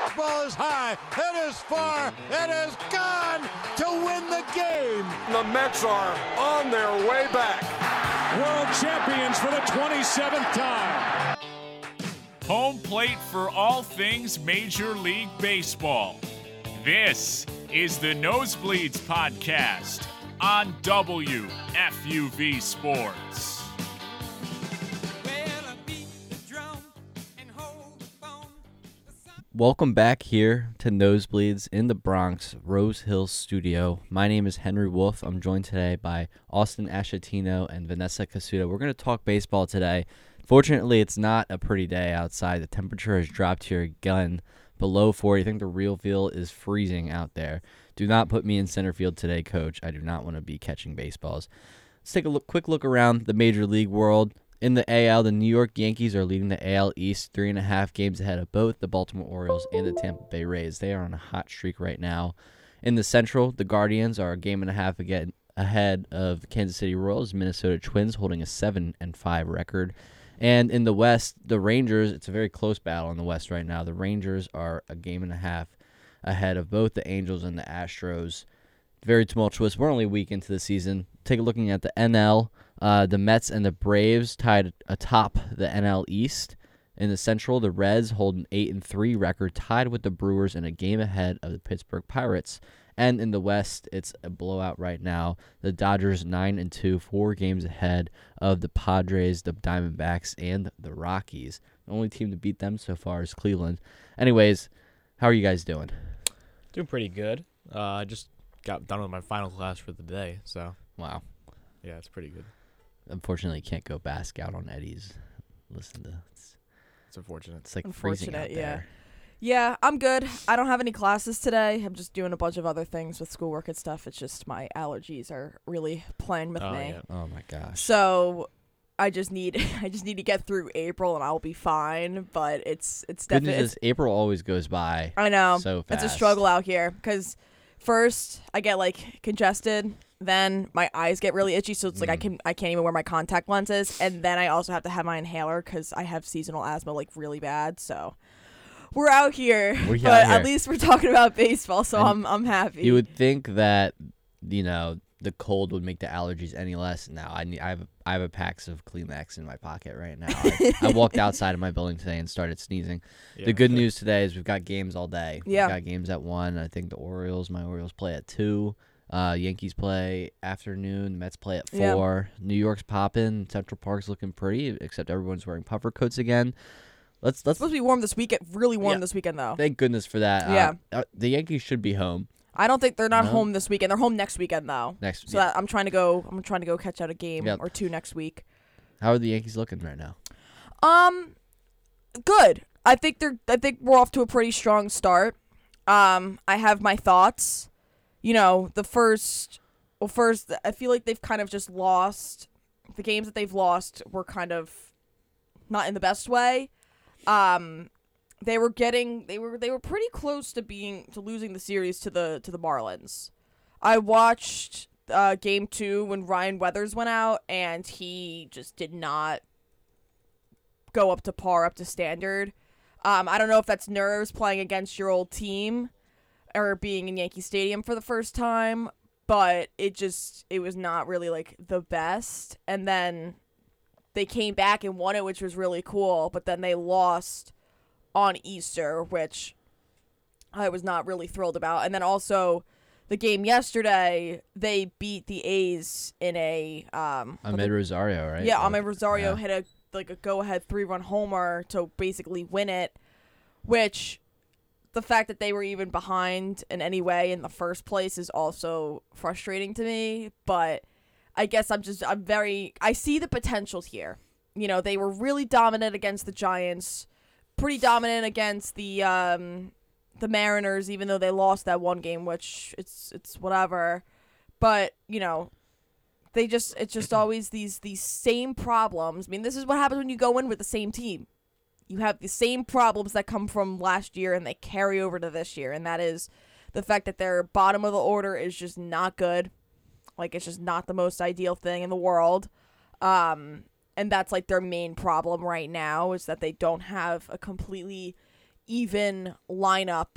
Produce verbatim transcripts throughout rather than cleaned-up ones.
That ball is high. It is far. It is gone to win the game. The Mets are on their way back. World champions for the twenty-seventh time. Home plate for all things Major League Baseball. This is the Nosebleeds Podcast on W F U V Sports. Welcome back here to Nosebleeds in the Bronx, Rose Hills studio. My name is Henry Wolf. I'm joined today by Austin Ashatino and Vanessa Casuta. We're going to talk baseball today. Fortunately, it's not a pretty day outside. The temperature has dropped here again below forty. I think the real feel is freezing out there. Do not put me in center field today, Coach. I do not want to be catching baseballs. Let's take a look, quick look around the Major League world. In the A L, the New York Yankees are leading the A L East three and a half games ahead of both the Baltimore Orioles and the Tampa Bay Rays. They are on a hot streak right now. In the Central, the Guardians are a game and a half again ahead of the Kansas City Royals. Minnesota Twins holding a seven and five record. And in the West, the Rangers, it's a very close battle in the West right now. The Rangers are a game and a half ahead of both the Angels and the Astros. Very tumultuous. We're only a week into the season. Take a looking at the N L. Uh, the Mets and the Braves tied atop the N L East. In the Central, the Reds hold an eight and three record, tied with the Brewers and a game ahead of the Pittsburgh Pirates. And in the West, it's a blowout right now. The Dodgers nine and two, four games ahead of the Padres, the Diamondbacks, and the Rockies. The only team to beat them so far is Cleveland. Anyways, how are you guys doing? Doing pretty good. Uh, I just got done with my final class for the day, so Wow. yeah, it's pretty good. Unfortunately, you can't go bask out on Eddie's. Listen to it's, It's unfortunate. it's like freezing out Unfortunate, there. Yeah, I'm good. I don't have any classes today. I'm just doing a bunch of other things with schoolwork and stuff. It's just my allergies are really playing with Oh, me. yeah. Oh my gosh. So I just need I just need to get through April and I'll be fine. But it's it's Good definitely news is April always goes by. I know so fast. it's a struggle out here because first I get like congested, then my eyes get really itchy, so it's like I Mm. can I can't even wear my contact lenses, and then I also have to have my inhaler because I have seasonal asthma like really bad. So we're out here, We're but out here. at least we're talking about baseball, so And I'm I'm happy. You would think that, you know, the cold would make the allergies any less. Now I need, I have I have a packs of Kleenex in my pocket right now. I, I walked outside of my building today and started sneezing. Yeah. The good news today is we've got games all day. Yeah. We've got games at one. I think the Orioles, my Orioles play at two. Uh, Yankees play afternoon. Mets play at Yeah. four. New York's popping. Central Park's looking pretty, except everyone's wearing puffer coats again. Let's It's let's supposed to be warm this weekend, really warm Yeah. this weekend though. thank goodness for that. Uh, Yeah. uh, the Yankees should be home I don't think they're not No? home this weekend. They're home next weekend though. next. So yeah. that, I'm trying to go. I'm trying to go catch out a game Yep. or two next week. How are the Yankees looking right now? Um, good. I think they're. I think we're off to a pretty strong start. Um, I have my thoughts. You know, the first. Well, first, I feel like they've kind of just lost. The games that they've lost were kind of not in the best way. Um, they were getting. They were. They were pretty close to being to losing the series to the to the Marlins. I watched uh, game two when Ryan Weathers went out, and he just did not go up to par, up to standard. Um, I don't know if that's nerves playing against your old team or being in Yankee Stadium for the first time, but it just, it was not really like the best. And then they came back and won it, which was really cool, but then they lost on Easter, which I was not really thrilled about. And then also the game yesterday, they beat the A's in a um Ahmed Rosario, right? yeah, Or- Ahmed Rosario yeah. hit a like a go-ahead three-run homer to basically win it, which the fact that they were even behind in any way in the first place is also frustrating to me. But I guess I'm just I'm very I see the potential here. You know, they were really dominant against the Giants, pretty dominant against the um the Mariners, even though they lost that one game, which it's it's whatever. But you know. They just, it's just always these, these same problems. I mean, this is what happens when you go in with the same team. You have the same problems that come from last year and they carry over to this year. And that is the fact that their bottom of the order is just not good. Like, it's just not the most ideal thing in the world. Um, and that's like their main problem right now is that they don't have a completely even lineup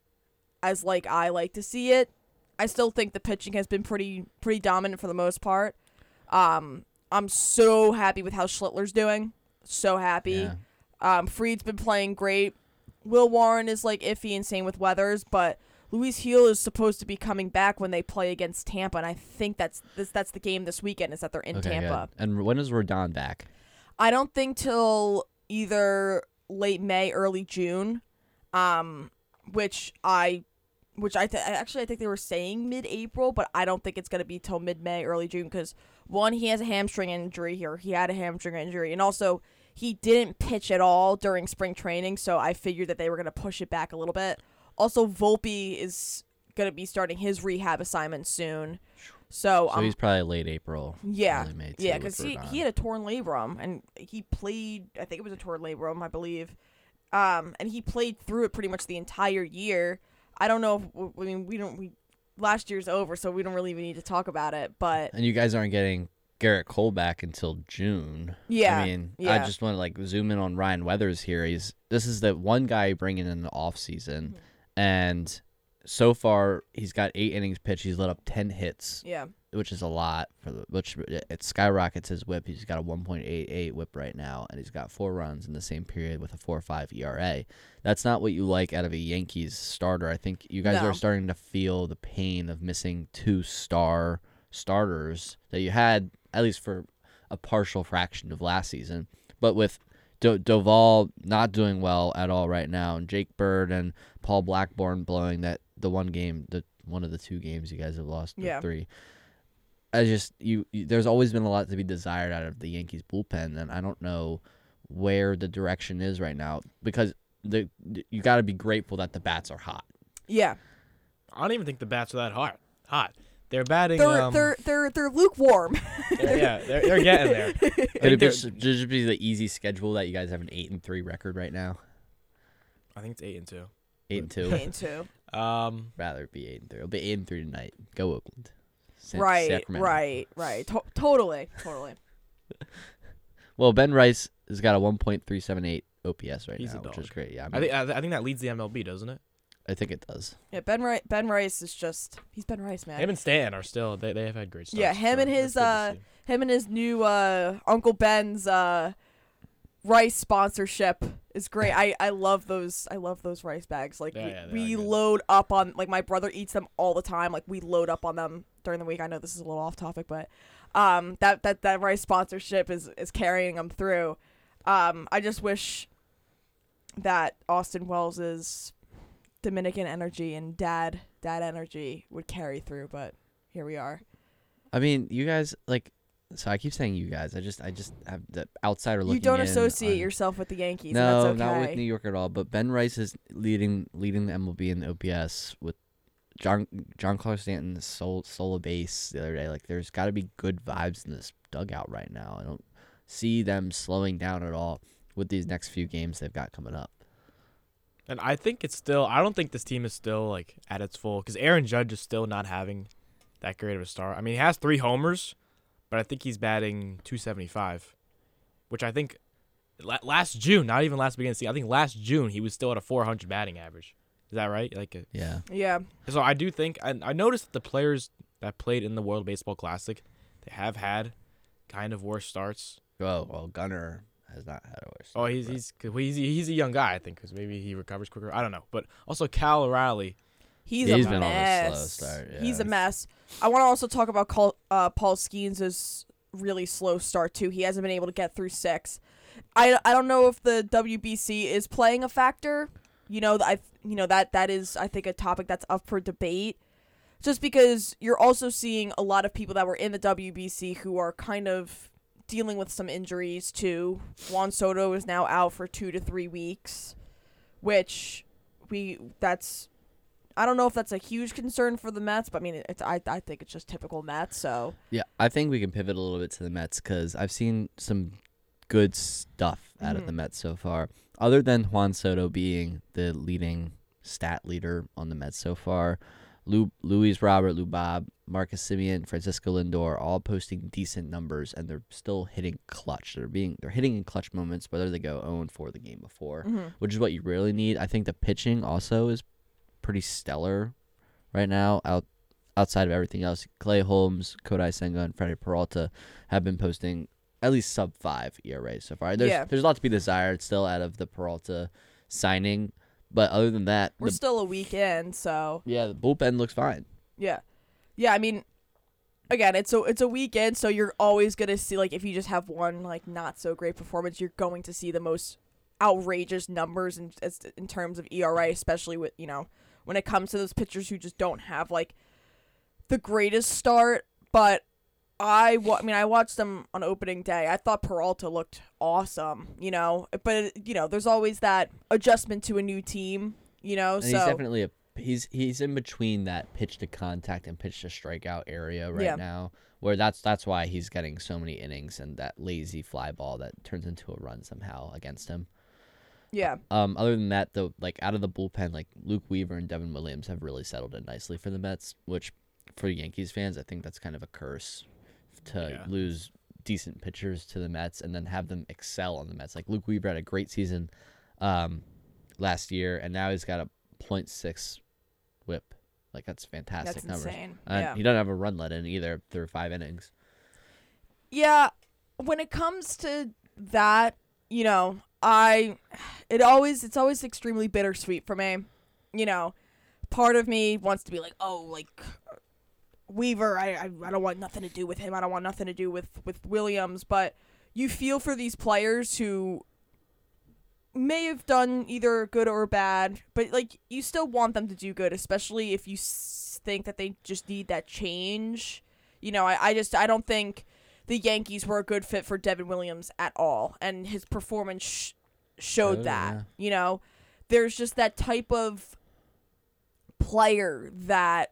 as like I like to see it. I still think the pitching has been pretty pretty dominant for the most part. Um, I'm so happy with how Schlittler's doing. So happy. Yeah. Um, Fried's been playing great. Will Warren is like iffy and same with Weathers, but Luis Heel is supposed to be coming back when they play against Tampa, and I think that's this, that's the game this weekend is that they're in Okay, Tampa. good. And when is Rodon back? I don't think till either late May, early June, um, which I, which I th- actually I think they were saying mid-April, but I don't think it's gonna be till mid-May, early June, because one, he has a hamstring injury here. He had a hamstring injury, and also he didn't pitch at all during spring training, so I figured that they were gonna push it back a little bit. Also, Volpe is gonna be starting his rehab assignment soon, so So um, he's probably late April. yeah, early May, too, yeah, with because he, Rodon. he had a torn labrum, and he played, I think it was a torn labrum, I believe, um, and he played through it pretty much the entire year. I don't know, if, I mean, we don't, we, last year's over, so we don't really even need to talk about it, but, And you guys aren't getting Garrett Cole back until June. yeah, I mean, I yeah. just want to like zoom in on Ryan Weathers here. He's this is the one guy bringing in the off season, Mm-hmm. and so far he's got eight innings pitched. He's let up ten hits, yeah, which is a lot for the which it skyrockets his whip. He's got a one point eight eight whip right now, and he's got four runs in the same period with a four point five E R A. That's not what you like out of a Yankees starter. I think you guys No. are starting to feel the pain of missing two star starters that you had at least for a partial fraction of last season. But with Do- Doval not doing well at all right now, and Jake Bird and Paul Blackburn blowing that the one game, the one of the two games you guys have lost, or Yeah. three. I just you, you. There's always been a lot to be desired out of the Yankees bullpen, and I don't know where the direction is right now because the you got to be grateful that the bats are hot. yeah. I don't even think the bats are that hot. Hot. They're batting. They're, um, they're, they're, they're lukewarm. they're- yeah, they're, they're getting there. I Could think it be, they're- just, just be the easy schedule that you guys have an eight and three record right now? I think it's eight and two. Eight and two. Eight and two. Um, Rather it be eight and three. It'll be eight and three tonight. Go Oakland. Sa- Right, Sacramento. right, right. To- totally, totally. Well, Ben Rice has got a one point three seven eight O P S right He's a now, which dog. is great. Yeah, I, I mean, think I, I think that leads the M L B, doesn't it? I think it does. Yeah, Ben Rice, Ben Rice is just, he's Ben Rice, man. Him and Stan are still. They they have had great starts. Yeah, him so and his, that's good to uh, see. him and his new uh, Uncle Ben's uh, rice sponsorship is great. I, I love those. I love those rice bags. Like Yeah, we, yeah, they we are good. load up on. Like my brother eats them all the time. Like we load up on them during the week. I know this is a little off topic, but um, that that that rice sponsorship is is carrying them through. Um, I just wish that Austin Wells's Dominican energy and dad dad energy would carry through, but here we are. I mean, you guys like. So I keep saying you guys. I just I just have the outsider looking. You don't in associate on- yourself with the Yankees. No, and that's okay. not with New York at all. But Ben Rice is leading leading the M L B in the O P S with John John Clark Stanton solo solo base the other day. Like, there's got to be good vibes in this dugout right now. I don't see them slowing down at all with these next few games they've got coming up. And I think it's still. I don't think this team is still like at its full because Aaron Judge is still not having that great of a start. I mean, he has three homers, but I think he's batting two seventy-five, which I think la- last June, not even last beginning of the season, I think last June he was still at a four hundred batting average. Is that right? Like, a, Yeah. Yeah. so I do think, and I noticed that the players that played in the World Baseball Classic, they have had kind of worse starts. Oh, well, Gunnar has not had a worse. Oh, he's but- he's 'cause he's he's a young guy, I think, because maybe he recovers quicker. I don't know, but also Cal O'Reilly. He's, He's a been on a mess. slow start, He's a yeah. mess. I want to also talk about Col- uh, Paul Skeens' really slow start too. He hasn't been able to get through six. I, I don't know if the W B C is playing a factor. You know, I you know that that is I think a topic that's up for debate. Just because you're also seeing a lot of people that were in the W B C who are kind of dealing with some injuries too. Juan Soto is now out for two to three weeks, which we that's. I don't know if that's a huge concern for the Mets, but I mean, it's I I think it's just typical Mets. So Yeah, I think we can pivot a little bit to the Mets because I've seen some good stuff out of Mhm. the Mets so far. Other than Juan Soto being the leading stat leader on the Mets so far, Lou, Luis Robert, Lou Bob, Marcus Simeon, Francisco Lindor, all posting decent numbers, and they're still hitting clutch. They're being they're hitting in clutch moments, whether they go oh and four the game before, Mm-hmm. which is what you really need. I think the pitching also is pretty stellar right now. Out outside of everything else, Clay Holmes, Kodai Senga, and Freddie Peralta have been posting at least sub five E R As so far. There's Yeah. there's a lot to be desired still out of the Peralta signing, but other than that, We're the, still a week in, so yeah, the bullpen looks fine. yeah, yeah. I mean, again, it's a it's a weekend, so you're always gonna see, like, if you just have one like not so great performance, you're going to see the most outrageous numbers in as, in terms of E R A, especially with you know when it comes to those pitchers who just don't have like the greatest start. But I, wa- I mean, I watched them on opening day. I thought Peralta looked awesome, you know. But you know, there's always that adjustment to a new team, you know. And so he's definitely a he's he's in between that pitch to contact and pitch to strikeout area right Yeah. now, where that's that's why he's getting so many innings and that lazy fly ball that turns into a run somehow against him. yeah, Um, other than that, though, like out of the bullpen, like Luke Weaver and Devin Williams have really settled in nicely for the Mets, which for Yankees fans, I think that's kind of a curse to Yeah. lose decent pitchers to the Mets and then have them excel on the Mets. Like Luke Weaver had a great season um, last year, and now he's got a point six whip. Like that's fantastic that's numbers. insane. And yeah. he doesn't have a run let in either through five innings. Yeah, when it comes to that, you know, I it always it's always extremely bittersweet for me. You know, part of me wants to be like, "Oh, like Weaver, I I, I don't want nothing to do with him. I don't want nothing to do with with Williams," but you feel for these players who may have done either good or bad, but like you still want them to do good, especially if you s- think that they just need that change. You know, I, I just I don't think the Yankees were a good fit for Devin Williams at all, and his performance sh- showed Oh, that. yeah. You know, there's just that type of player that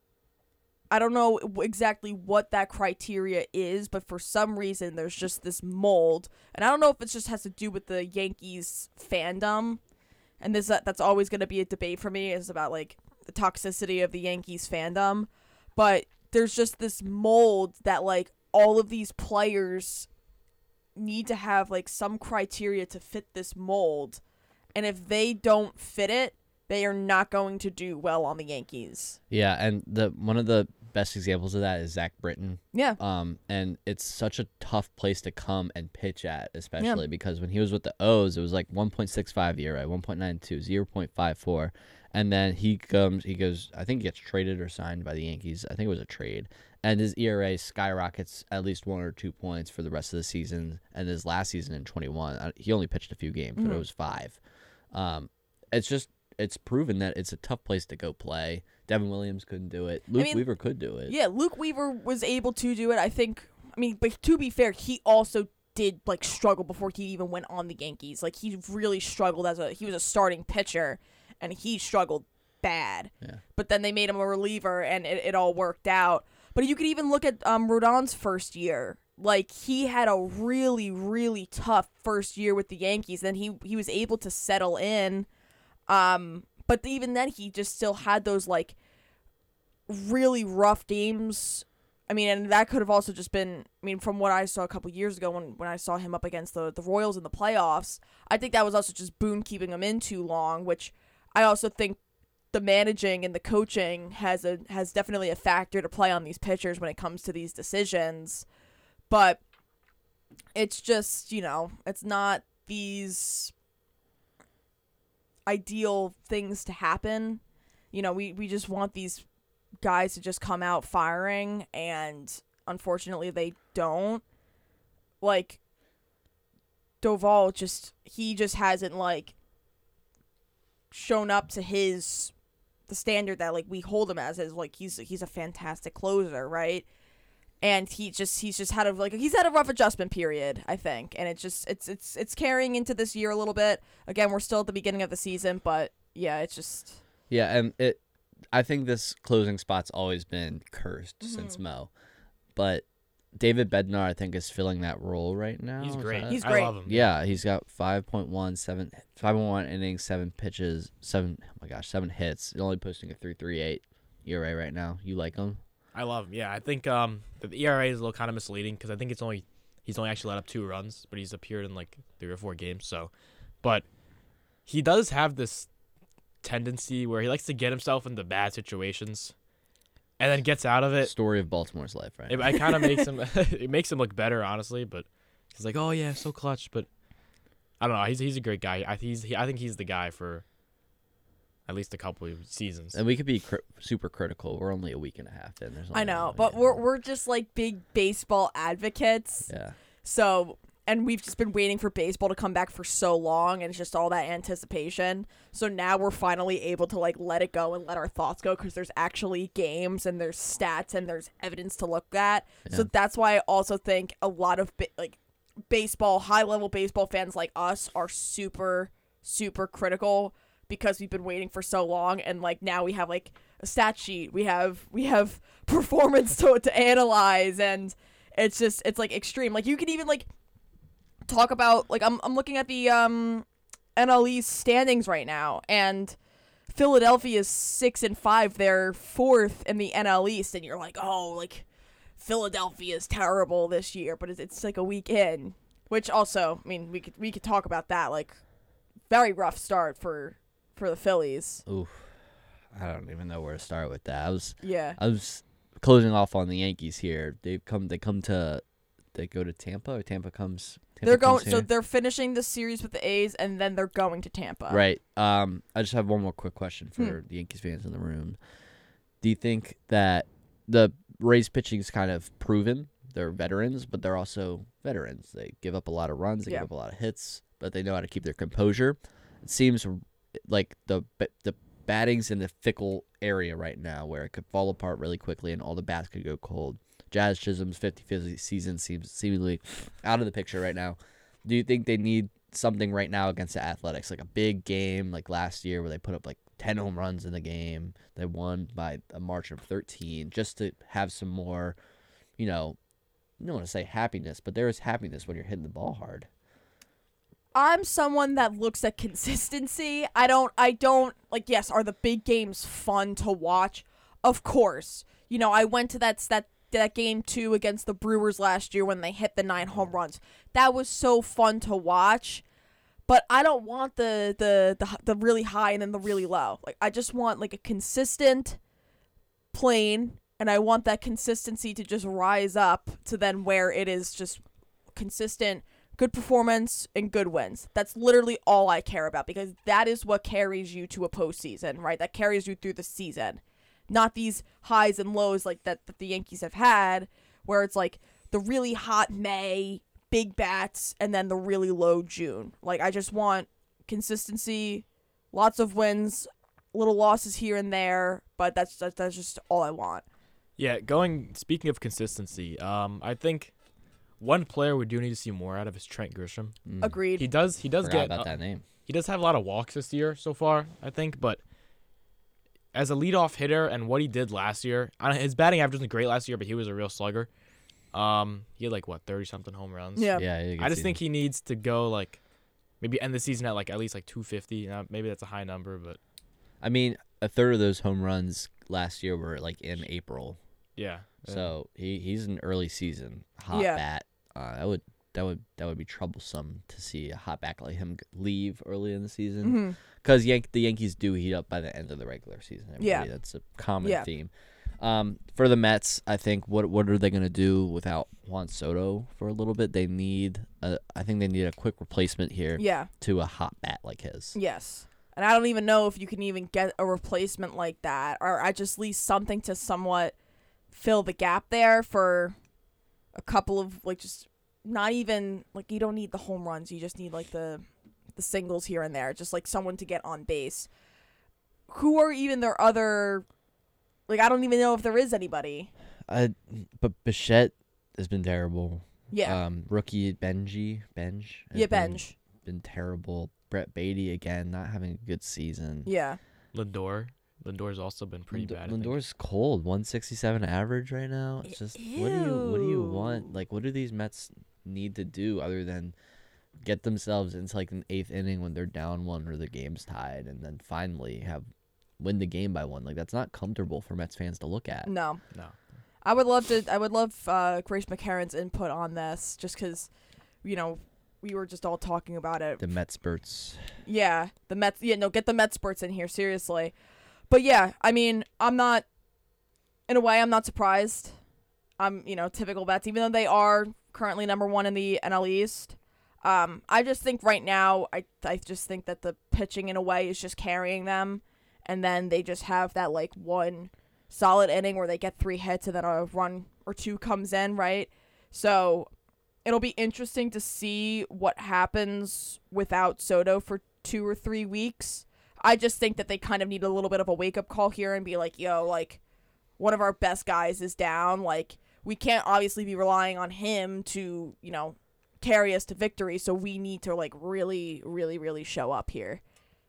I don't know w- exactly what that criteria is, but for some reason there's just this mold, and I don't know if it just has to do with the Yankees fandom, and this uh, that's always going to be a debate for me is about like the toxicity of the Yankees fandom, but there's just this mold that like all of these players need to have like some criteria to fit this mold, and if they don't fit it, they are not going to do well on the Yankees. Yeah, and the one of the best examples of that is Zach Britton. Yeah. Um, and it's such a tough place to come and pitch at, especially because when he was with the O's, it was like one point six five E R A, one point nine two, zero point five four, and then he comes, he goes, I think he gets traded or signed by the Yankees. I think it was a trade, and his E R A skyrockets at least one or two points for the rest of the season. And his last season in twenty-one, uh, he only pitched a few games, Mm-hmm. but it was five. Um, it's just. It's proven that it's a tough place to go play. Devin Williams couldn't do it. Luke mean, Weaver could do it. Yeah, Luke Weaver was able to do it. I think, I mean, but to be fair, he also did, like, struggle before he even went on the Yankees. Like, he really struggled as a, he was a starting pitcher, and he struggled bad. Yeah. But then they made him a reliever, and it, it all worked out. But you could even look at um, Rodon's first year. Like, he had a really, really tough first year with the Yankees. Then he, he was able to settle in. Um, but even then, he just still had those, like, really rough games. I mean, and that could have also just been, I mean, from what I saw a couple years ago when, when I saw him up against the, the Royals in the playoffs, I think that was also just Boone keeping him in too long, which I also think the managing and the coaching has a has definitely a factor to play on these pitchers when it comes to these decisions. But it's just, you know, it's not these ideal things to happen. You know, we, we just want these guys to just come out firing, and unfortunately they don't. Like, Doval just, he just hasn't, like, shown up to his, the standard that, like, we hold him as, as, like, he's, he's a fantastic closer, right? And he just, he's just had a, like, he's had a rough adjustment period, I think. And it just, it's, it's, it's carrying into this year a little bit. Again, we're still at the beginning of the season, but yeah, it's just. Yeah, and it. I think this closing spot's always been cursed Mm-hmm. since Mo, but David Bednar, I think, is filling that role right now. He's Is great. that- He's I great. love him. Yeah, he's got five point one, seven, five point one innings, seven pitches, seven. Oh my gosh, seven hits. He's only posting a three three eight E R A right now. You like him? I love him. Yeah, I think um, the E R A is a little kind of misleading because I think it's only he's only actually let up two runs, but he's appeared in like three or four games. So, but he does have this tendency where he likes to get himself into bad situations, and then gets out of it. Story of Baltimore's life, right? It, it kind of makes him it makes him look better, honestly. But he's like, oh yeah, so clutch. But I don't know. He's he's a great guy. I he's he, I think he's the guy for at least a couple of seasons. And we could be cri- super critical. We're only a week and a half in. There's I only know, one but game. we're we're just like big baseball advocates. Yeah. So, and we've just been waiting for baseball to come back for so long, and it's just all that anticipation. So now we're finally able to like let it go and let our thoughts go because there's actually games and there's stats and there's evidence to look at. Yeah. So that's why I also think a lot of ba- like baseball, high level baseball fans like us are super super critical because we've been waiting for so long, and like now we have like a stat sheet, we have we have performance to to analyze, and it's just it's like extreme. Like you could even like talk about like I'm I'm looking at the um N L East standings right now, and Philadelphia is six and five. They're fourth in the N L East, and you're like, oh, like Philadelphia is terrible this year, but it's, it's like a week in, which also, I mean, we could we could talk about that. Like, very rough start for for the Phillies. Oof. I don't even know where to start with that. I was Yeah. I was closing off on the Yankees here. They come they come to they go to Tampa or Tampa comes Tampa They're going comes so here? they're finishing the series with the A's, and then they're going to Tampa. Right. Um I just have one more quick question for Hmm. the Yankees fans in the room. Do you think that the Rays pitching is kind of proven? They're veterans, but they're also veterans. They give up a lot of runs, they Yeah. give up a lot of hits, but they know how to keep their composure. It seems like the the batting's in the fickle area right now where it could fall apart really quickly and all the bats could go cold. Jazz Chisholm's fifty-fifth season seems seemingly out of the picture right now. Do you think they need something right now against the Athletics, like a big game like last year where they put up like ten home runs in the game? They won by a margin of thirteen, just to have some more, you know, I don't want to say happiness, but there is happiness when you're hitting the ball hard. I'm someone that looks at consistency. I don't I don't like yes, are the big games fun to watch? Of course. You know, I went to that that that game two against the Brewers last year when they hit the nine home runs. That was so fun to watch. But I don't want the the the, the really high and then the really low. Like I just want like a consistent plane, and I want that consistency to just rise up to then where it is just consistent good performance and good wins. That's literally all I care about because that is what carries you to a postseason, right? That carries you through the season. Not these highs and lows like that, that the Yankees have had where it's like the really hot May, big bats, and then the really low June. Like, I just want consistency, lots of wins, little losses here and there, but that's that's, that's just all I want. Yeah, going speaking of consistency, um, I think one player we do need to see more out of is Trent Grisham. Mm. Agreed. He does he does Forgot get about uh, that name. he does have a lot of walks this year so far, I think, but as a leadoff hitter and what he did last year, I don't, his batting average wasn't great last year, but he was a real slugger. Um, he had like what thirty something home runs. Yeah. Yeah, you can I just see think him. he needs to go like maybe end the season at like at least like two fifty. Now, maybe that's a high number, but I mean, a third of those home runs last year were like in April. yeah. So he, he's an early season hot Yeah. bat. Uh, that would that would that would be troublesome to see a hot bat like him g- leave early in the season Mm-hmm. because Yank the Yankees do heat up by the end of the regular season. Everybody. Yeah. That's a common Yeah. theme. Um, for the Mets, I think what what are they gonna do without Juan Soto for a little bit? They need a, I think they need a quick replacement here Yeah. to a hot bat like his. Yes. And I don't even know if you can even get a replacement like that, or I just least something to somewhat fill the gap there for a couple of like just not even like you don't need the home runs, you just need like the the singles here and there, just like someone to get on base. Who are even their other like I don't even know if there is anybody. Uh, but Bichette has been terrible. Yeah. Um, rookie Benji Benj. has yeah, been- Benj. been terrible. Brett Beatty again, not having a good season. Yeah. Lindor. Lindor's also been pretty Lind- bad. I think. Lindor's cold, one sixty-seven average right now. It's just what do you what do you want? Ew. Like, what do these Mets need to do other than get themselves into like an eighth inning when they're down one or the game's tied, and then finally have win the game by one. Like, that's not comfortable for Mets fans to look at. No. No. I would love to. I would love uh, Grace McCarron's input on this, just because, you know, we were just all talking about it. The Mets spurts. Yeah, the Mets. Yeah, no, get the Mets spurts in here, seriously. But yeah, I mean, I'm not. In a way, I'm not surprised. I'm, you know, typical Mets, even though they are currently number one in the N L East. Um, I just think right now, I I just think that the pitching in a way is just carrying them, and then they just have that like one solid inning where they get three hits and then a run or two comes in, right? So it'll be interesting to see what happens without Soto for two or three weeks. I just think that they kind of need a little bit of a wake-up call here and be like, yo, like, one of our best guys is down. Like, we can't obviously be relying on him to, you know, carry us to victory, so we need to, like, really, really, really show up here.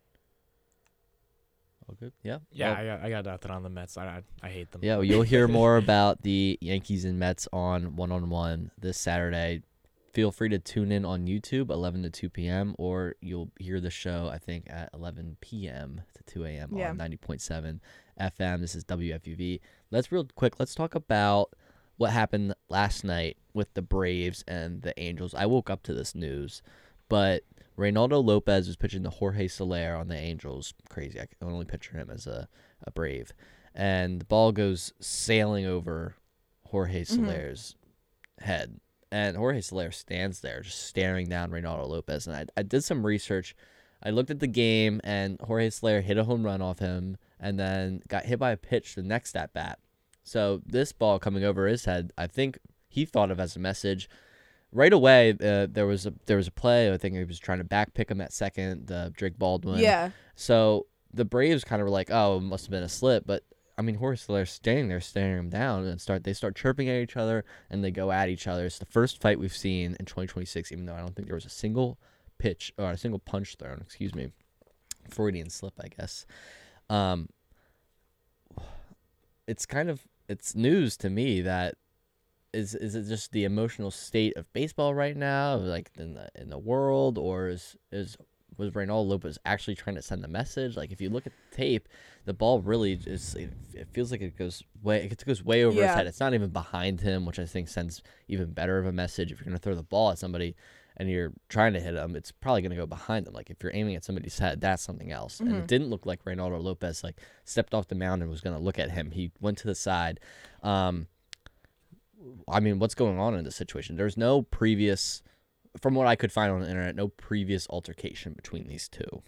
All good? Yeah. Yeah, Well, I got I got nothing on the Mets. I I, I hate them. yeah, well, you'll hear more about the Yankees and Mets on one-on-one this Saturday. Feel free to tune in on YouTube, eleven to two p.m., or you'll hear the show, I think, at eleven p.m. to two a.m. Yeah. on ninety point seven F M. This is W F U V. Let's real quick, let's talk about what happened last night with the Braves and the Angels. I woke up to this news, but Reynaldo Lopez was pitching to Jorge Soler on the Angels. Crazy. I can only picture him as a, a Brave. And the ball goes sailing over Jorge Soler's mm-hmm. head. And Jorge Soler stands there just staring down Reynaldo Lopez. And I, I did some research. I looked at the game, and Jorge Soler hit a home run off him and then got hit by a pitch the next at-bat. So this ball coming over his head, I think he thought of as a message. Right away, uh, there was a there was a play. I think he was trying to back pick him at second, uh, Drake Baldwin. Yeah. So the Braves kind of were like, oh, it must have been a slip. But, I mean, Jorge Soler's standing there staring him down, and start they start chirping at each other, and they go at each other. It's the first fight we've seen in twenty twenty-six, even though I don't think there was a single pitch or a single punch thrown. Excuse me. Freudian slip, I guess. Um, it's kind of it's news to me that is is it just the emotional state of baseball right now, like in the in the world, or is is was Reynaldo Lopez actually trying to send a message? Like, if you look at the tape, the ball really is it, it feels like it goes way it goes way over Yeah. his head. It's not even behind him, which I think sends even better of a message. If you're gonna throw the ball at somebody and you're trying to hit them, it's probably going to go behind them. Like, if you're aiming at somebody's head, that's something else. Mm-hmm. And it didn't look like Reynaldo Lopez, like, stepped off the mound and was going to look at him. He went to the side. Um, I mean, what's going on in this situation? There's no previous, from what I could find on the internet, no previous altercation between these two.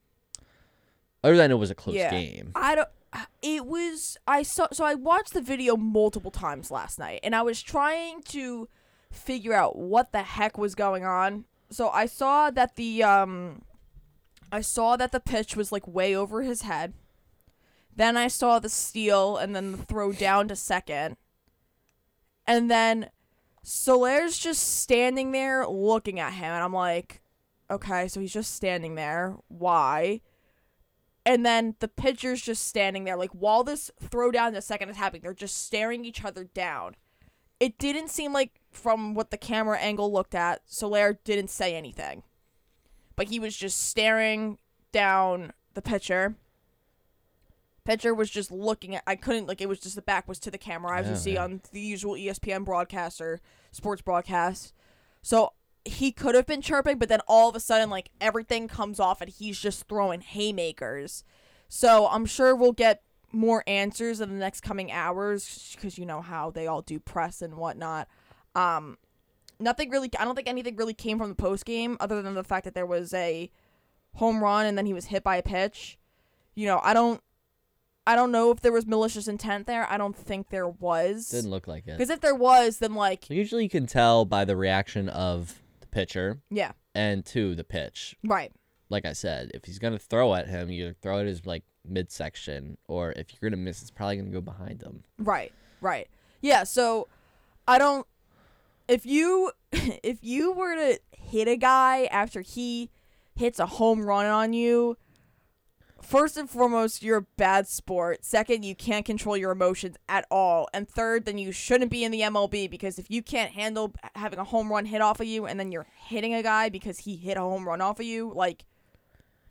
Other than it was a close yeah. game. I don't. It was. I saw. So I watched the video multiple times last night, and I was trying to figure out what the heck was going on. So I saw that the um I saw that the pitch was like way over his head. Then I saw the steal and then the throw down to second. And then Soler's just standing there looking at him, and I'm like, okay, so he's just standing there. Why? And then the pitcher's just standing there, like, while this throw down to second is happening, they're just staring each other down. It didn't seem like, from what the camera angle looked at, Soler didn't say anything. But he was just staring down the pitcher. Pitcher was just looking at, I couldn't, like, it was just the back was to the camera, as Yeah, you see yeah. on the usual E S P N broadcast or sports broadcast. So he could have been chirping, but then all of a sudden, like, everything comes off and he's just throwing haymakers. So I'm sure we'll get more answers in the next coming hours, because you know how they all do press and whatnot. Um, nothing really, I don't think anything really came from the post game other than the fact that there was a home run and then he was hit by a pitch. You know, I don't, I don't know if there was malicious intent there. I don't think there was. Didn't look like it. Because if there was, then like, Usually you can tell by the reaction of the pitcher yeah, and to the pitch. right. Like I said, if he's going to throw at him, you either throw it as, like, midsection, or if you're going to miss, it's probably going to go behind him. Right, right. Yeah, so I don't if you if you were to hit a guy after he hits a home run on you, first and foremost, you're a bad sport. Second, you can't control your emotions at all. And third, then you shouldn't be in the M L B, because if you can't handle having a home run hit off of you and then you're hitting a guy because he hit a home run off of you, like,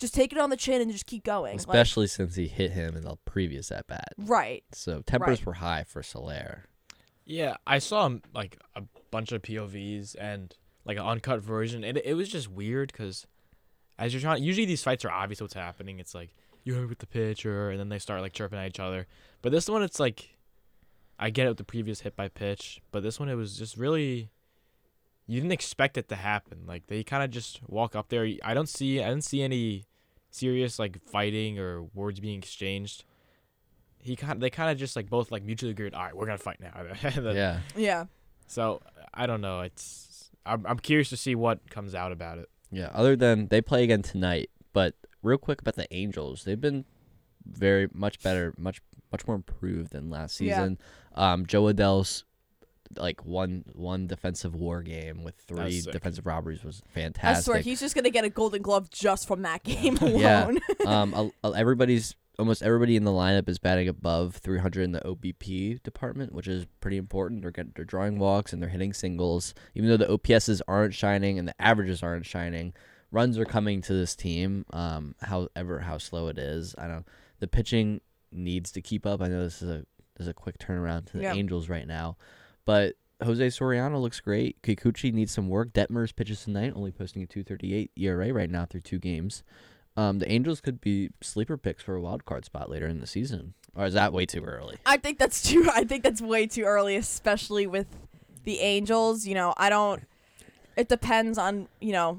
just take it on the chin and just keep going. Especially like, since he hit him in the previous at bat. Right. So tempers right. were high for Soler. Yeah, I saw like a bunch of P O Vs and like an uncut version. It it was just weird because as you're trying, usually these fights are obvious what's happening. It's like you hit me with the pitcher, and then they start like chirping at each other. But this one, it's like I get it with the previous hit by pitch, but this one it was just really you didn't expect it to happen. Like they kind of just walk up there. I don't see I didn't see any serious like fighting or words being exchanged. He kind they kind of just like both like mutually agreed. All right, we're gonna fight now. then, yeah. Yeah. So I don't know. It's I'm I'm curious to see what comes out about it. Yeah. Other than they play again tonight, but real quick about the Angels, they've been very much better, much much more improved than last season. Yeah. Um, Joe Adell's like one one defensive war game with three defensive robberies was fantastic. I swear he's just gonna get a Golden Glove just from that game alone. Yeah. um, a, a, everybody's. Almost everybody in the lineup is batting above three hundred in the O B P department, which is pretty important. They're getting, they're drawing walks and they're hitting singles. Even though the O P Ss aren't shining and the averages aren't shining, runs are coming to this team. Um, however, how slow it is, I don't. The pitching needs to keep up. I know this is a this is a quick turnaround to the yeah. Angels right now, but Jose Soriano looks great. Kikuchi needs some work. Detmers pitches tonight, only posting a two thirty-eight E R A right now through two games. Um, the Angels could be sleeper picks for a wild card spot later in the season, or is that way too early? I think that's too. I think that's way too early, especially with the Angels. You know, I don't. It depends on you know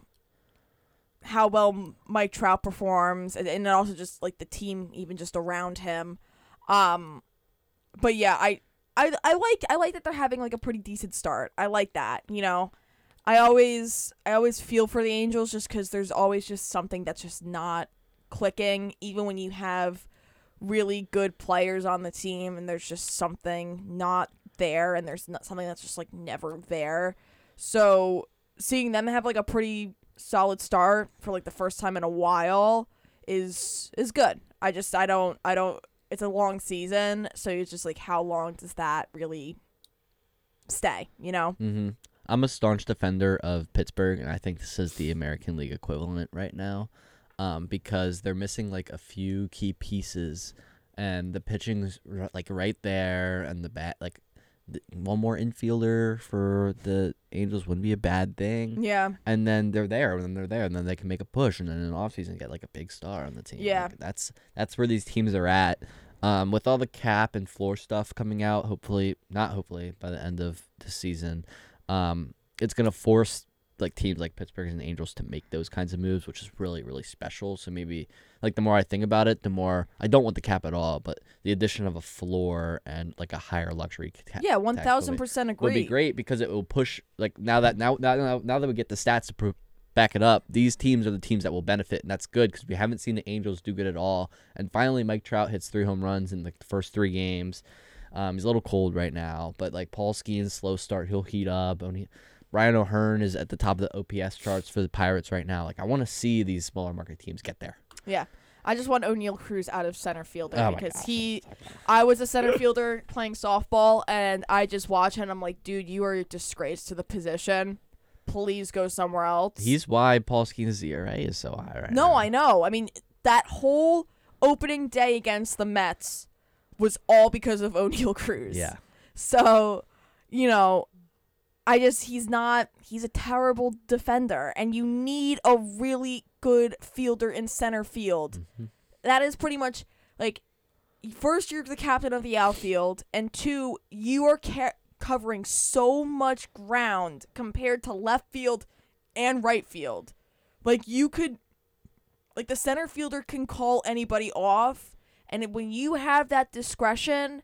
how well Mike Trout performs, and, and also just like the team, even just around him. Um, but yeah, I, I, I like I like that they're having like a pretty decent start. I like that. You know. I always I always feel for the Angels just because there's always just something that's just not clicking, even when you have really good players on the team and there's just something not there and there's not something that's just like never there. So seeing them have like a pretty solid start for like the first time in a while is is good. I just I don't I don't it's a long season, so it's just like how long does that really stay, you know? Mm-hmm. I'm a staunch defender of Pittsburgh, and I think this is the American League equivalent right now, um, because they're missing like a few key pieces, and the pitching's r- like right there, and the bat like th- one more infielder for the Angels wouldn't be a bad thing. Yeah. And then they're there, and then they're there, and then they can make a push, and then in the offseason get like a big star on the team. Yeah. Like, that's that's where these teams are at. Um, with all the cap and floor stuff coming out, hopefully not hopefully by the end of the season. Um, it's going to force like teams like Pittsburgh and Angels to make those kinds of moves, which is really, really special. So maybe like the more I think about it, the more I don't want the cap at all, but the addition of a floor and like a higher luxury cap. Yeah, one thousand percent agree. Would be great because it will push like now that now now now that we get the stats to prove, back it up, these teams are the teams that will benefit, and that's good because we haven't seen the Angels do good at all. And finally, Mike Trout hits three home runs in the first three games. Um, he's a little cold right now, but like Paul Skeens, slow start, he'll heat up. He, Ryan O'Hearn is at the top of the O P S charts for the Pirates right now. Like I want to see these smaller market teams get there. Yeah, I just want O'Neal Cruz out of center fielder oh because gosh. he, I was a center fielder playing softball, and I just watch him. And I'm like, dude, you are a disgrace to the position. Please go somewhere else. He's why Paul Skeens' E R A is so high right no, now. No, I know. I mean, that whole opening day against the Mets was all because of O'Neal Cruz. Yeah. So, you know, I just, he's not, he's a terrible defender, and you need a really good fielder in center field. Mm-hmm. That is pretty much, like, first, you're the captain of the outfield, and two, you are ca- covering so much ground compared to left field and right field. Like, you could, like, the center fielder can call anybody off. And when you have that discretion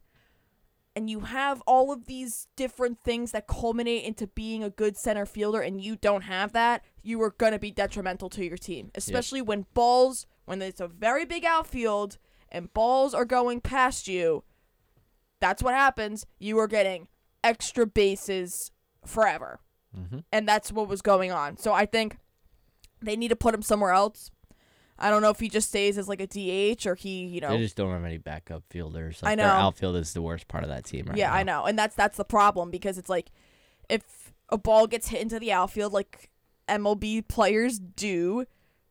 and you have all of these different things that culminate into being a good center fielder and you don't have that, you are going to be detrimental to your team, especially yep. when balls, when it's a very big outfield and balls are going past you. That's what happens. You are getting extra bases forever. Mm-hmm. And that's what was going on. So I think they need to put him somewhere else. I don't know if he just stays as like a D H or he, you know. They just don't have any backup fielders. Like I know. Their outfield is the worst part of that team right yeah, now. I know. And that's that's the problem because it's like if a ball gets hit into the outfield like M L B players do,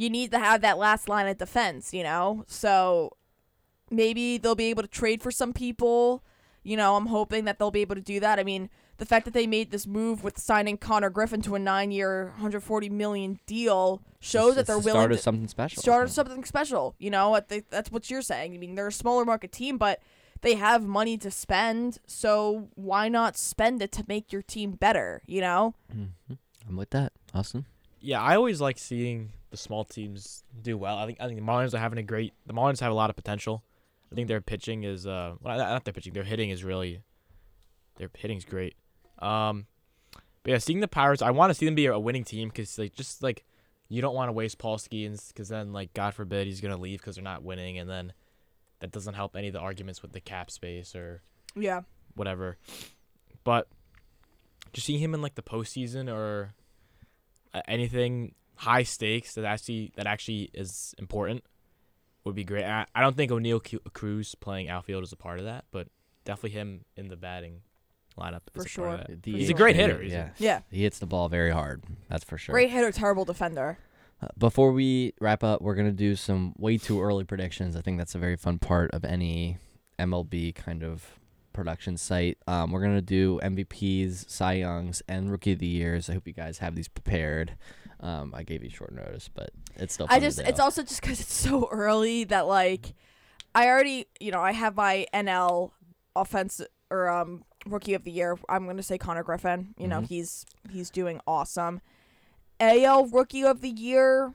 you need to have that last line of defense, you know? So maybe they'll be able to trade for some people. You know, I'm hoping that they'll be able to do that. I mean, the fact that they made this move with signing Connor Griffin to a nine-year, one hundred forty million dollars deal shows It's that they're the willing start to of something special. start something special. You know, I think that's what you're saying. I mean, they're a smaller market team, but they have money to spend, so why not spend it to make your team better, you know? Mm-hmm. I'm with that. Austin? Yeah, I always like seeing the small teams do well. I think I think the Marlins are having a great. The Marlins have a lot of potential. I think their pitching is uh, well, not their pitching. Their hitting is really, their hitting's great. Um, but yeah, seeing the Pirates, I want to see them be a winning team because like just like you don't want to waste Paul Skeens because then like God forbid he's gonna leave because they're not winning, and then that doesn't help any of the arguments with the cap space or Yeah. whatever. But just seeing him in like the postseason or uh, anything high stakes that actually that actually is important would be great. I, I don't think O'Neal Cruz playing outfield is a part of that, but definitely him in the batting lineup For is a sure. part of that. The He's a H great hitter, hitter. He's a- Yeah. Yeah. He hits the ball very hard. That's for sure. Great hitter, terrible defender. Uh, Before we wrap up, we're going to do some way too early predictions. I think that's a very fun part of any M L B kind of production site. Um, we're going to do M V Ps, Cy Youngs, and Rookie of the Years. I hope you guys have these prepared. Um, I gave you short notice, but it's still fun I just, to do. it's also just because it's so early that, like, I already, you know, I have my N L offense or um Rookie of the Year. I'm going to say Connor Griffin. You know, Mhm. he's he's doing awesome. A L Rookie of the Year,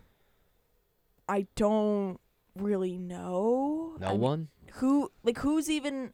I don't really know. No I mean, one? Who, like, who's even...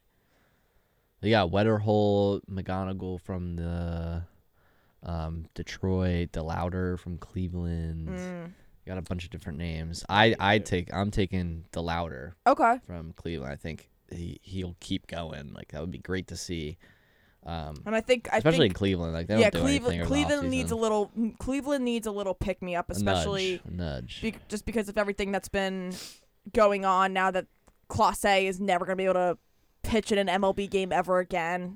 Yeah, Wetterhole, McGonigal from the um, Detroit, DeLauder from Cleveland. Mm, You got a bunch of different names. I I take I'm taking DeLauder okay. from Cleveland. I think he he'll keep going. Like that would be great to see. Um, And I think... I especially in think, Cleveland, like they yeah, don't do anything Cleveland, over the Cleveland needs a offseason. little... Cleveland needs a little pick-me-up, especially... a nudge. a nudge. Be- just because of everything that's been going on now that Clase is never going to be able to pitch in an M L B game ever again.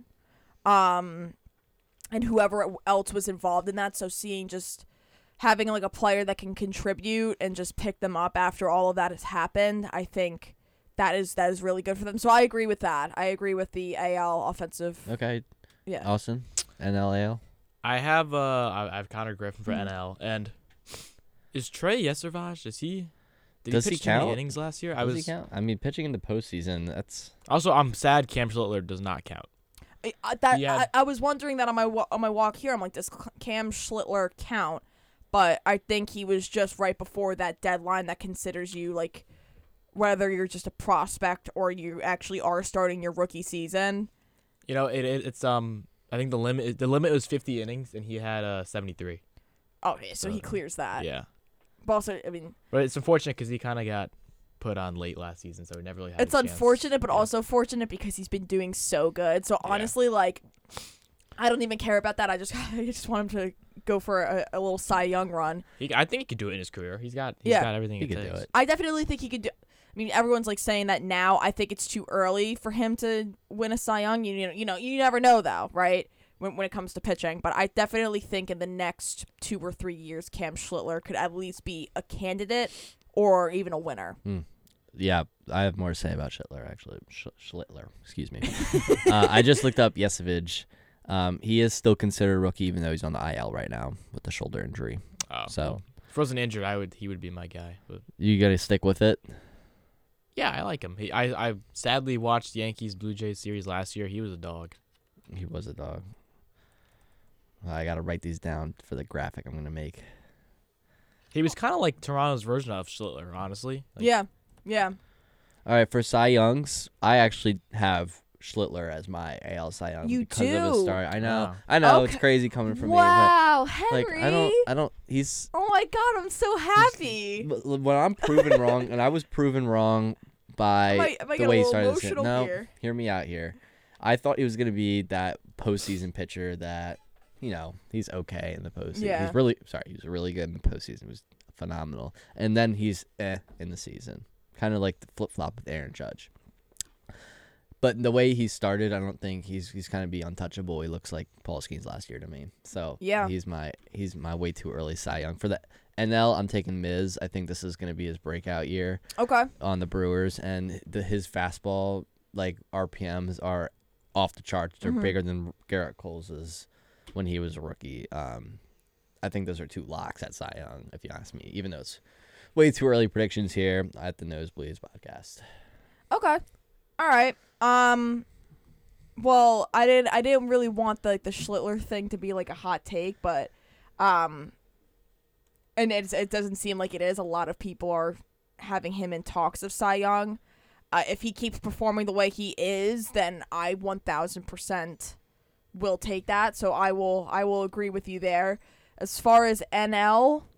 Um, and whoever else was involved in that. So seeing just having like a player that can contribute and just pick them up after all of that has happened, I think that is that is really good for them. So I agree with that. I agree with the A L offensive. Okay, Yeah. Austin, N L A L. I have uh I I have Connor Griffin for Mhm. N L, and is Trey Yeservaj, is he did Does he he pitch too many count? innings last year? I Does was he count? I mean, pitching in the postseason. That's also I'm sad Cam Schlittler does not count. I, I, that, He had- I, I was wondering that on my wa- on my walk here. I'm like, does Cam Schlittler count? But I think he was just right before that deadline that considers you like whether you're just a prospect or you actually are starting your rookie season. You know, it, it it's um I think the limit the limit was fifty innings and he had uh seventy-three. Oh, yeah, so he Uh, clears that. Yeah. But also, I mean, But it's unfortunate cuz he kind of got put on late last season, so he never really had it's a chance. unfortunate, but Yeah. also fortunate because he's been doing so good. So Yeah. honestly, like, I don't even care about that. I just I just want him to go for a, a little Cy Young run. He, I think he could do it in his career. He's got he's Yeah. got everything he it could takes. do it. I definitely think he could do. I mean, everyone's like saying that now. I think it's too early for him to win a Cy Young. You know, you know, you never know though, right? When when it comes to pitching, but I definitely think in the next two or three years, Cam Schlittler could at least be a candidate or even a winner. Yeah, I have more to say about Schlittler, actually. Sch- Schlittler, excuse me. uh, I just looked up Yesevich. Um, he is still considered a rookie, even though he's on the I L right now with the shoulder injury. Oh, So- well, if he wasn't injured, I would he would be my guy. But You got to stick with it. yeah, I like him. He, I I sadly watched Yankees Blue Jays series last year. He was a dog. He was a dog. I got to write these down for the graphic I'm going to make. He was kind of like Toronto's version of Schlittler, honestly. Like, Yeah, yeah. All right, for Cy Youngs, I actually have Schlittler as my A L Cy Young You because of his do? start. I know, Wow. I know, it's Okay. crazy coming from Wow, me, Henry! but like I don't, I don't. He's Oh my God, I'm so happy. but when I'm proven wrong, and I was proven wrong by I might- I might the get a way he little started this. emotional No, here. hear me out here. I thought he was gonna be that postseason pitcher that, you know, he's okay in the postseason. Yeah. He's really sorry. He was really good in the postseason. He was phenomenal, and then he's eh in the season. Kind of like the flip flop with Aaron Judge. But the way he started, I don't think he's he's kind of be untouchable. He looks like Paul Skeens last year to me. So Yeah. he's my he's my way too early Cy Young for the N L, I'm taking Miz. I think this is going to be his breakout year Okay. on the Brewers, and the, his fastball like R P Ms are off the charts. They're Mhm. bigger than Garrett Cole's when he was a rookie. Um, I think those are two locks at Cy Young, if you ask me. Even though it's way too early predictions here at the Nosebleeds podcast. Okay. All right. Um. Well, I didn't. I didn't really want the the Schlittler thing to be like a hot take, but, um. And it's, it doesn't seem like it is. A lot of people are having him in talks of Cy Young. Uh, if he keeps performing the way he is, then I one thousand percent will take that. So I will I will agree with you there. As far as N L,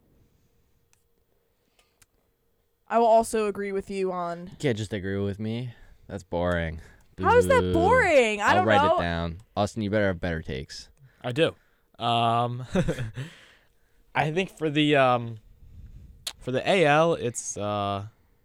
I will also agree with you on. You can't just agree with me. That's boring. How is that Boo. boring? I I'll don't write know. it down. Austin, you better have better takes. I do. Um, I think for the um, for the A L, it's uh,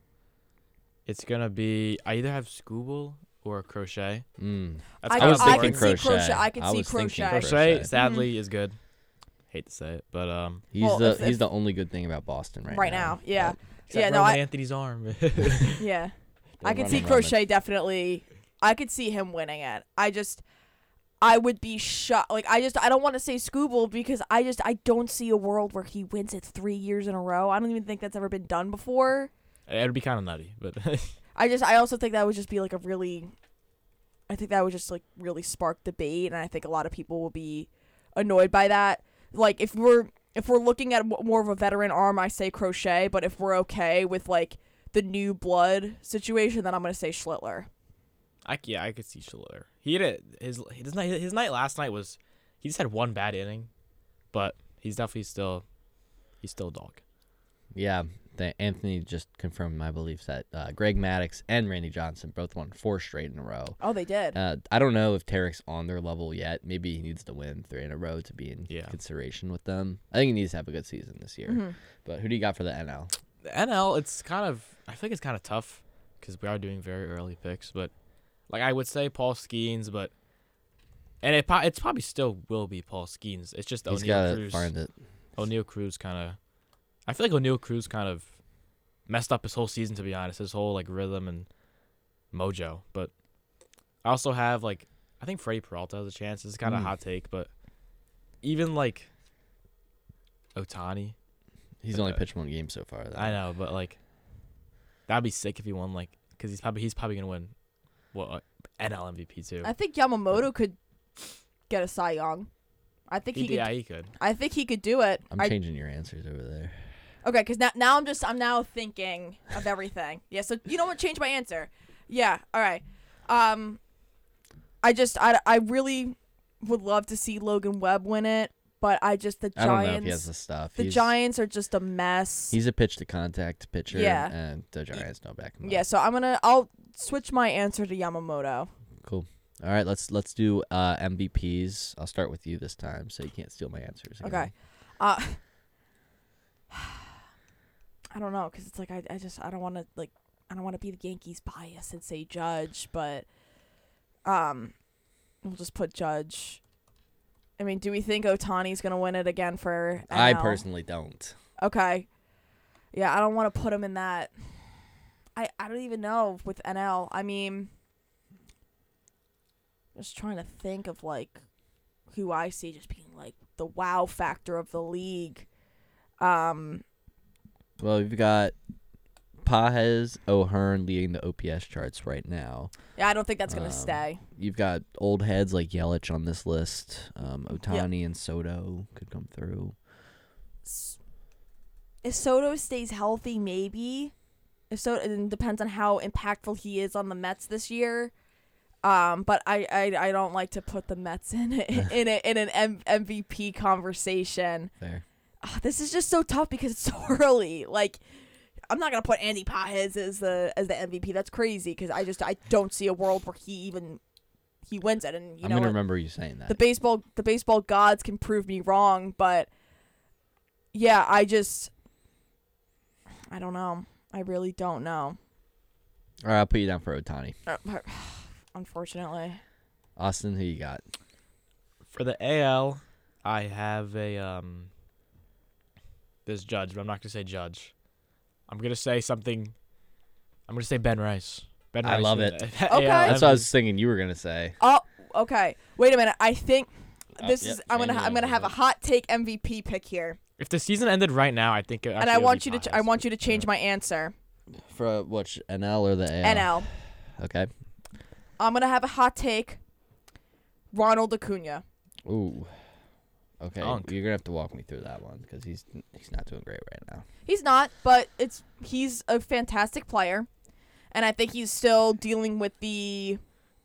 it's gonna be I either have Scooble or Crochet. Mm. That's I, kind was of I thinking can boring. see Crochet. crochet. I can I see was thinking crochet. Crochet. Crochet, Mhm. sadly, is good. Hate to say it, but um, He's Well, the if- he's if- the only good thing about Boston right, Right now, yeah, except yeah. No, Roman I Anthony's arm. yeah. I Don't could run see him, Roman. Crochet definitely. I could see him winning it. I just, I would be shocked. Like I just, I don't want to say Scooble because I just, I don't see a world where he wins it three years in a row. I don't even think that's ever been done before. It'd be kind of nutty, but I just, I also think that would just be like a really, I think that would just like really spark debate, and I think a lot of people will be annoyed by that. Like if we're if we're looking at more of a veteran arm, I say Crochet, but if we're okay with like the new blood situation, then I'm gonna say Schlittler. I yeah, I could see Schlittler. He had a, his his night his night last night was he just had one bad inning, but he's definitely still he's still a dog. Yeah, the, Anthony just confirmed my beliefs that uh, Greg Maddux and Randy Johnson both won four straight in a row. Oh, they did. Uh, I don't know if Tarek's on their level yet. Maybe he needs to win three in a row to be in Yeah. consideration with them. I think he needs to have a good season this year. Mhm. But who do you got for the N L? The N L, it's kind of I feel like it's kind of tough because we are doing very early picks, but like I would say Paul Skeens, but and it pro- it's probably still will be Paul Skeens. It's just He's O'Neal got to Cruz. find it. O'Neal Cruz kind of. I feel like O'Neal Cruz kind of messed up his whole season, to be honest. His whole like rhythm and mojo. But I also have like I think Freddie Peralta has a chance. This is kind of Mm. a hot take, but even like Ohtani, He's only Uh, pitched one game so far. Though. I know, but like that'd be sick if he won. Like because he's probably he's probably gonna win what uh, N L M V P too. I think Yamamoto could get a Cy Young. I think he, He, could. yeah, he could. I think he could do it. I'm I, changing your answers over there. okay, because now, now I'm just I'm now thinking of everything. Yeah, so you know what? Change my answer. Yeah. All right. Um, I just I, I really would love to see Logan Webb win it, but I just the I don't know if Giants. he has the stuff. the he's, Giants are just a mess. He's a pitch to contact pitcher. Yeah. And the Giants don't back him yeah, up. so I'm gonna I'll switch my answer to Yamamoto. Cool. All right, let's let's do uh, M V Ps. I'll start with you this time, so you can't steal my answers. again. Okay. Uh, I don't know, cause it's like I I just I don't want to like I don't want to be the Yankees bias and say Judge, but um, we'll just put Judge. I mean, do we think Ohtani's gonna win it again for N L? I personally don't. Okay. Yeah, I don't want to put him in that. I I don't even know with N L. I mean, just trying to think of like who I see just being like the wow factor of the league. Um, Well, you've got Pages O'Hearn leading the O P S charts right now. yeah, I don't think that's gonna Um, stay. You've got old heads like Yelich on this list. Um, Ohtani and Soto could come through. S- If Soto stays healthy, maybe. If so, it depends on how impactful he is on the Mets this year. Um, but I, I, I don't like to put the Mets in in a, in an M- MVP conversation. There. Ah, this is just so tough because it's so early. Like, I'm not gonna put Andy Pages as the as the M V P. That's crazy because I just I don't see a world where he even he wins it. And you I'm know gonna what? remember you saying that. the baseball the baseball gods can prove me wrong, but yeah, I just I don't know. I really don't know. All right, I'll put you down for Ohtani. Uh, Unfortunately. Austin, who you got? For the A L, I have a um. There's Judge, but I'm not gonna say Judge. I'm gonna say something. I'm gonna say Ben Rice. Ben I Rice love is- it. yeah, Okay. That's what I I'm- was thinking you were gonna say. Oh, okay. Wait a minute. I think Oh, this yep, is. I'm gonna. Faneuil I'm gonna was have a it. hot take M V P pick here, If the season ended right now, I think. It and actually I would want be you to. Ch- Pies. I want you to change my answer. For which N L or the A L? N L. Okay. I'm gonna have a hot take. Ronald Acuna. Ooh. Okay. Unk. You're gonna have to walk me through that one because he's he's not doing great right now. He's not, but it's he's a fantastic player, and I think he's still dealing with the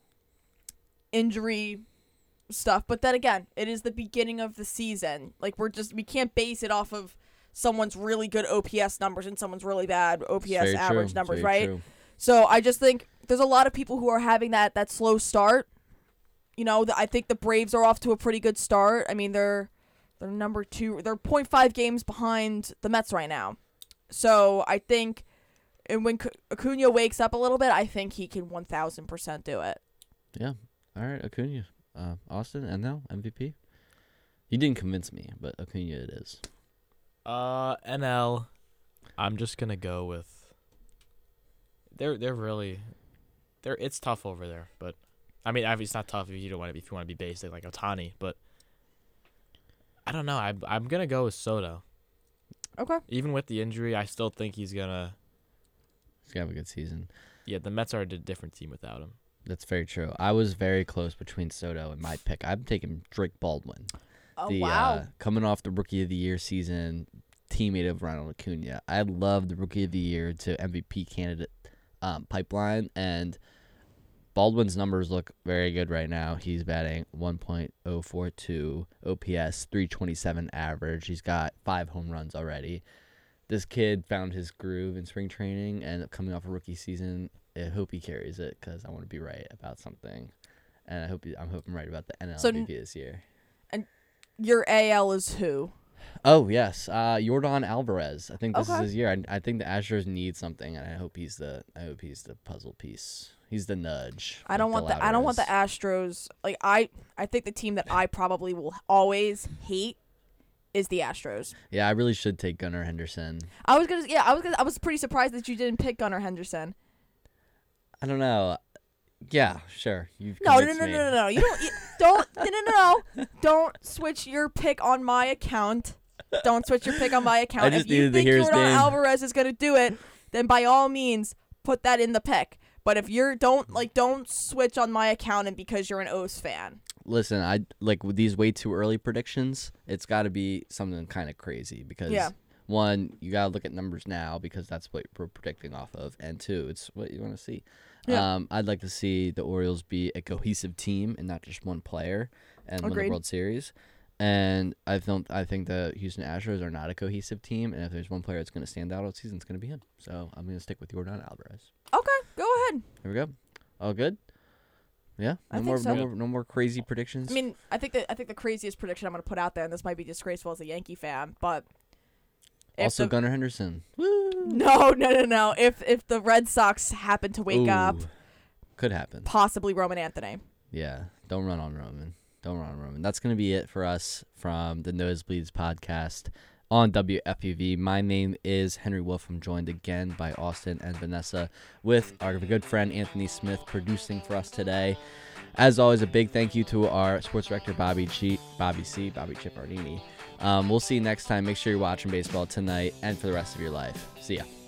injury stuff. But then again, it is the beginning of the season. Like we're just we can't base it off of someone's really good O P S numbers and someone's really bad O P S Very average true. numbers, Very right? true. So I just think there's a lot of people who are having that that slow start. You know, the, I think the Braves are off to a pretty good start. I mean, they're they're number two. They're zero point five games behind the Mets right now. So I think, and when C- Acuna wakes up a little bit, I think he can one thousand percent do it. Yeah. All right, Acuna. Uh, Austin, N L, M V P. You didn't convince me, but Acuna it is. Uh, N L. I'm just gonna go with. They're they're really, they're it's tough over there, but I mean, obviously it's not tough if you don't want to be if you want to be basic like Ohtani, but I don't know. I I'm gonna go with Soto. Okay. Even with the injury, I still think he's gonna. He's gonna have a good season. Yeah, the Mets are a different team without him. That's very true. I was very close between Soto and my pick. I'm taking Drake Baldwin. Oh the, wow. Uh, coming off the Rookie of the Year season, teammate of Ronald Acuna. I love the Rookie of the Year to M V P candidate um, pipeline, and Baldwin's numbers look very good right now. He's batting one point oh four two O P S, three twenty-seven average. He's got five home runs already. This kid found his groove in spring training, and coming off a rookie season, I hope he carries it because I want to be right about something, and I hope he, I'm hoping right about the N L So M V P this year. Your A L is who? Oh yes, uh, Yordan Alvarez. I think this Okay. is his year. I, I think the Astros need something, and I hope he's the I hope he's the puzzle piece. He's the nudge. I don't like want the I don't want the Alvarez. Astros. Like I I think the team that I probably will always hate is the Astros. Yeah, I really should take Gunnar Henderson. I was gonna yeah I was gonna, I was pretty surprised that you didn't pick Gunnar Henderson. I don't know. Yeah, sure. You've No, no, no, convinced no, me. no, no, no. You don't. You, don't. No, no, no, no. Don't switch your pick on my account. Don't switch your pick on my account. I just if you needed to think hear his Yordan name. Alvarez is gonna do it, then by all means put that in the pick. But if you're don't like don't switch on my account and because you're an O's fan. Listen, I like with these way too early predictions. It's got to be something kind of crazy because Yeah. one, you got to look at numbers now because that's what we're predicting off of, and two, it's what you want to see. Yeah. Um, I'd like to see the Orioles be a cohesive team and not just one player and win Agreed. the World Series. And I don't. I think the Houston Astros are not a cohesive team, and if there's one player that's going to stand out all season, it's going to be him. So I'm going to stick with Yordan Alvarez. Okay, go ahead. Here we go. All good. Yeah. I No think more. so. No more. No more crazy predictions. I mean, I think that I think the craziest prediction I'm gonna put out there, and this might be disgraceful as a Yankee fan, but if also the, Gunnar Henderson. Woo. no, no, no, no. If if the Red Sox happen to wake up, Ooh. Could happen. possibly Roman Anthony. Yeah. Don't run on Roman. Don't run on Roman. That's going to be it for us from the Nosebleeds podcast on W F U V. My name is Henry Wolf. I'm joined again by Austin and Vanessa with our good friend Anthony Smith producing for us today. As always, a big thank you to our sports director, Bobby G, Bobby C, Bobby Cipollini. Um, we'll see you next time. Make sure you're watching baseball tonight and for the rest of your life. See ya.